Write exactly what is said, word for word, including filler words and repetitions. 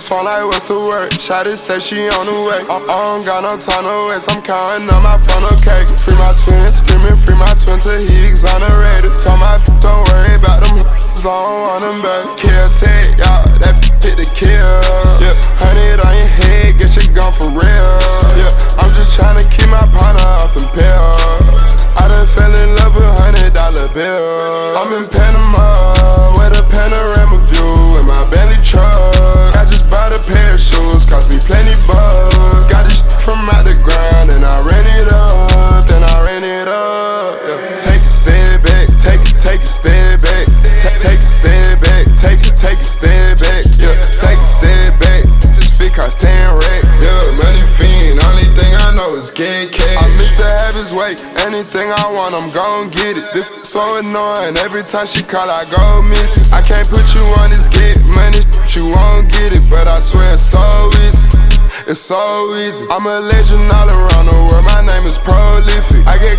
phone like what's the word? Shawty say she on the way. I, I don't got no time to waste. I'm counting on my phone, okay. Free my twin, screaming, free my twin till he exonerated. Tell my don't worry about them. I don't want them back. Kill tech, y'all. That hit the kill. Yeah, hundred on your head, get your gun for real. Yeah, I'm just tryna keep my partner off them pills. I done fell in love with hundred dollar bills. I'm in Panama with a panorama view in my Bentley truck. I just bought a pair of shoes, cost me plenty bucks. Got this shit from out the ground and I ran it up, then I ran it up. Yeah. Take a step back, take it, take a step back, Ta- take a step back, take it, take a step back. Yeah, take a step back. This fit cost ten racks. Yeah, money fiend, only thing I know is get cash. I miss the habits way. Anything I want, I'm gon' get it. This so annoying. Every time she call, I go miss it. I can't put you on this get money. You won't get it, but I swear it's so easy. It's so easy. I'm a legend all around the world. My name is prolific. I get